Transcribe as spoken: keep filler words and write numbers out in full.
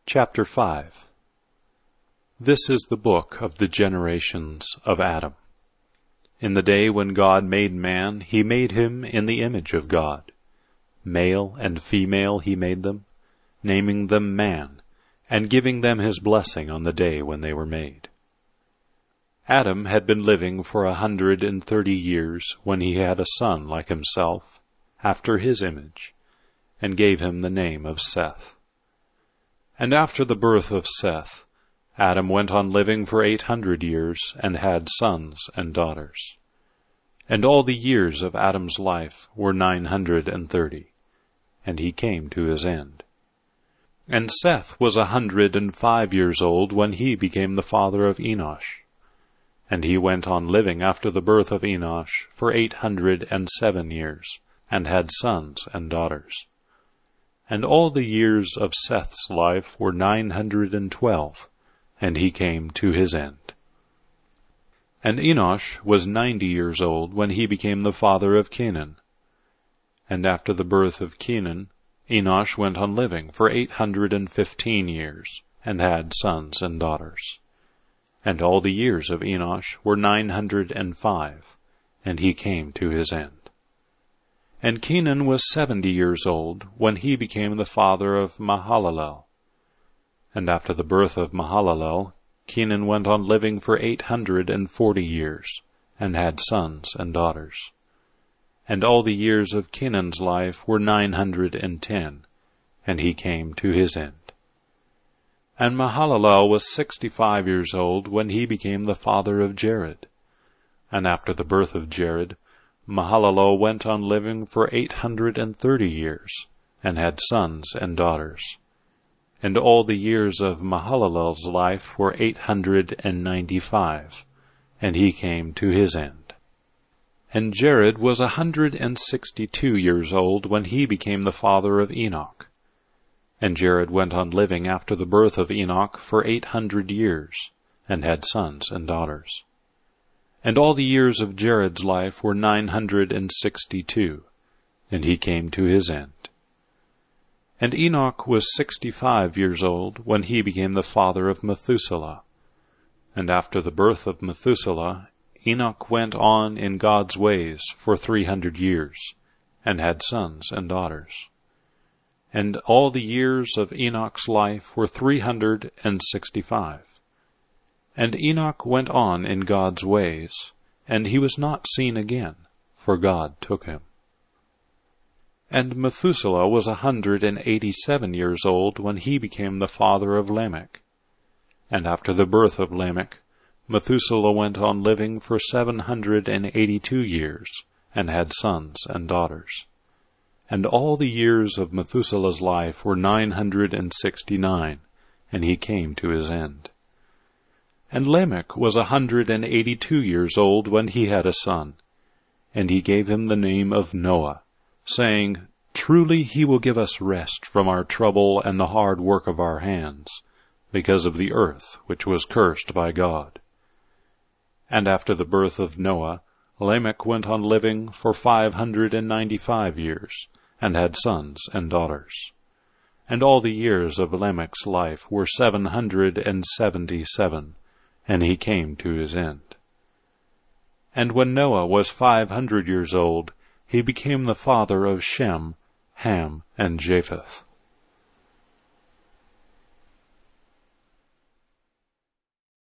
Chapter five. This is the book of the generations of Adam. In the day when God made man, he made him in the image of God. Male and female he made them, naming them man, and giving them his blessing on the day when they were made. Adam had been living for a hundred and thirty years when he had a son like himself, after his image, and gave him the name of Seth. And after the birth of Seth, Adam went on living for eight hundred years, and had sons and daughters. And all the years of Adam's life were nine hundred and thirty, and he came to his end. And Seth was a hundred and five years old when he became the father of Enosh. And he went on living after the birth of Enosh for eight hundred and seven years, and had sons and daughters. And all the years of Seth's life were nine hundred and twelve, and he came to his end. And Enosh was ninety years old when he became the father of Kenan. And after the birth of Kenan, Enosh went on living for eight hundred and fifteen years, and had sons and daughters. And all the years of Enosh were nine hundred and five, and he came to his end. And Kenan was seventy years old when he became the father of Mahalalel. And after the birth of Mahalalel, Kenan went on living for eight hundred and forty years, and had sons and daughters. And all the years of Kenan's life were nine hundred and ten, and he came to his end. And Mahalalel was sixty-five years old when he became the father of Jared. And after the birth of Jared, Mahalalel went on living for eight hundred and thirty years, and had sons and daughters. And all the years of Mahalalel's life were eight hundred and ninety-five, and he came to his end. And Jared was a hundred and sixty-two years old when he became the father of Enoch. And Jared went on living after the birth of Enoch for eight hundred years, and had sons and daughters. And all the years of Jared's life were nine hundred and sixty-two, and he came to his end. And Enoch was sixty-five years old when he became the father of Methuselah. And after the birth of Methuselah, Enoch went on in God's ways for three hundred years, and had sons and daughters. And all the years of Enoch's life were three hundred and sixty-five. And Enoch went on in God's ways, and he was not seen again, for God took him. And Methuselah was a hundred and eighty-seven years old when he became the father of Lamech. And after the birth of Lamech, Methuselah went on living for seven hundred and eighty-two years, and had sons and daughters. And all the years of Methuselah's life were nine hundred and sixty-nine, and he came to his end. And Lamech was a hundred and eighty-two years old when he had a son, and he gave him the name of Noah, saying, Truly he will give us rest from our trouble and the hard work of our hands, because of the earth which was cursed by God. And after the birth of Noah, Lamech went on living for five hundred and ninety-five years, and had sons and daughters. And all the years of Lamech's life were seven hundred and seventy-seven, and he came to his end. And when Noah was five hundred years old, he became the father of Shem, Ham, and Japheth.